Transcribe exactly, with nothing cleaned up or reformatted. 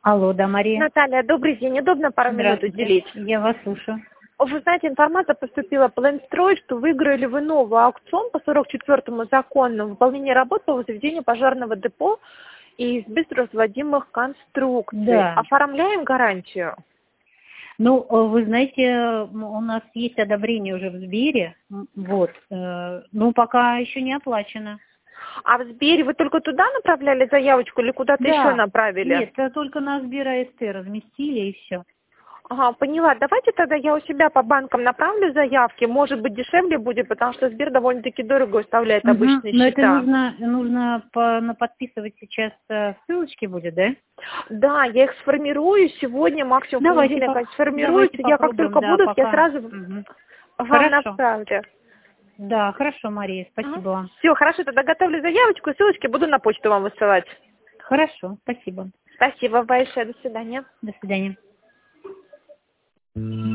Алло, да, Мария. Наталья, добрый день. Удобно пару минут Здравствуйте. уделить? Я вас слушаю. Вы знаете, информация поступила по Ленстрой, что выиграли вы новый аукцион по сорок четвёртому закону выполнение работ по возведению пожарного депо из быстроразводимых конструкций. Да. Оформляем гарантию? Ну, э, вы знаете, м, у нас есть одобрение уже в Сбере, м, вот, э, но пока еще не оплачено. А в Сбере вы только туда направляли заявочку или куда-то еще Да, направили? нет, э, только на Сбер АСТ разместили и все. Ага, поняла. Давайте тогда я у себя по банкам направлю заявки. Может быть, дешевле будет, потому что Сбер довольно-таки дорого выставляет обычные Но это счета. нужно, нужно по, на подписывать сейчас э, ссылочки будет, да? Да, я их сформирую сегодня, максимум в Давайте, понедельник по- они сформируются. давайте Я как попробуем, только да, будут, я пока. сразу Мгм. вам Хорошо. направлю. Да, хорошо, Мария, спасибо вам. Все, хорошо, тогда готовлю заявочку, ссылочки буду на почту вам высылать. Хорошо, спасибо. Спасибо большое, до свидания. До свидания.